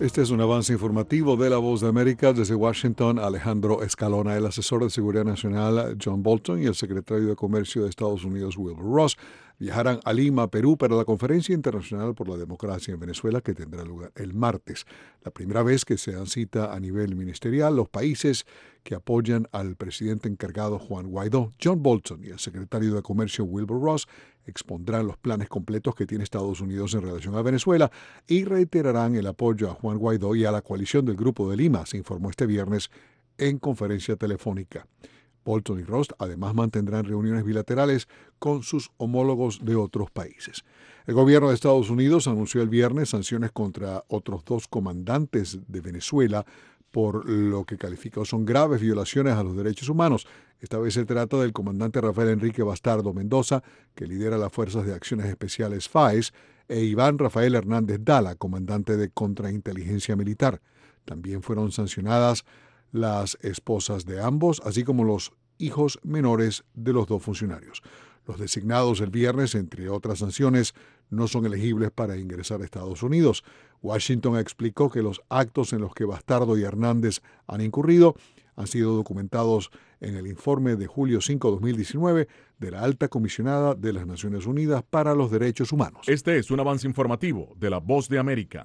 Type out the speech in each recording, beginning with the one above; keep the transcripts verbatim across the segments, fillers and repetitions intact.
Este es un avance informativo de La Voz de América. Desde Washington, Alejandro Escalona. El asesor de Seguridad Nacional, John Bolton, y el secretario de Comercio de Estados Unidos, Wilbur Ross, viajarán a Lima, Perú, para la Conferencia Internacional por la Democracia en Venezuela, que tendrá lugar el martes. La primera vez que se dan cita a nivel ministerial los países que apoyan al presidente encargado Juan Guaidó. John Bolton y el secretario de Comercio, Wilbur Ross, expondrán los planes completos que tiene Estados Unidos en relación a Venezuela y reiterarán el apoyo a Juan Guaidó y a la coalición del Grupo de Lima, se informó este viernes en conferencia telefónica. Bolton y Ross además mantendrán reuniones bilaterales con sus homólogos de otros países. El gobierno de Estados Unidos anunció el viernes sanciones contra otros dos comandantes de Venezuela por lo que calificó son graves violaciones a los derechos humanos. Esta vez se trata del comandante Rafael Enrique Bastardo Mendoza, que lidera las Fuerzas de Acciones Especiales F A E S, e Iván Rafael Hernández Dala, comandante de Contrainteligencia Militar. También fueron sancionadas las esposas de ambos, así como los hijos menores de los dos funcionarios. Los designados el viernes, entre otras sanciones, no son elegibles para ingresar a Estados Unidos. Washington explicó que los actos en los que Bastardo y Hernández han incurrido han sido documentados en el informe de julio cinco de dos mil diecinueve de la Alta Comisionada de las Naciones Unidas para los Derechos Humanos. Este es un avance informativo de La Voz de América.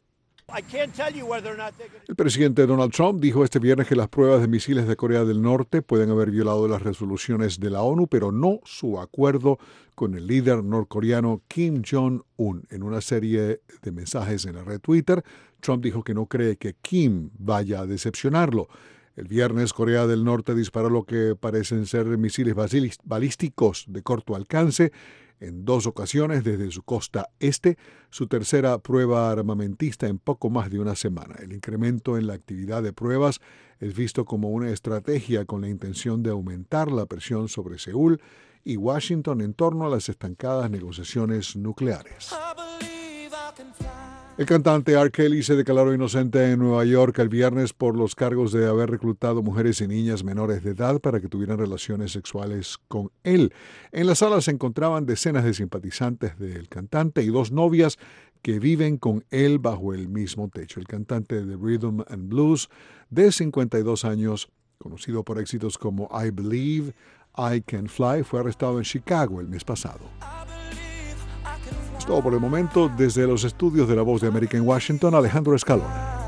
El presidente Donald Trump dijo este viernes que las pruebas de misiles de Corea del Norte pueden haber violado las resoluciones de la ONU, pero no su acuerdo con el líder norcoreano Kim Jong-un. En una serie de mensajes en la red Twitter, Trump dijo que no cree que Kim vaya a decepcionarlo. El viernes, Corea del Norte disparó lo que parecen ser misiles balísticos de corto alcance en dos ocasiones desde su costa este, su tercera prueba armamentista en poco más de una semana. El incremento en la actividad de pruebas es visto como una estrategia con la intención de aumentar la presión sobre Seúl y Washington en torno a las estancadas negociaciones nucleares. El cantante R. Kelly se declaró inocente en Nueva York el viernes por los cargos de haber reclutado mujeres y niñas menores de edad para que tuvieran relaciones sexuales con él. En la sala se encontraban decenas de simpatizantes del cantante y dos novias que viven con él bajo el mismo techo. El cantante de Rhythm and Blues, de cincuenta y dos años, conocido por éxitos como I Believe, I Can Fly, fue arrestado en Chicago el mes pasado. Es todo por el momento. Desde los estudios de La Voz de América en Washington, Alejandro Escalona.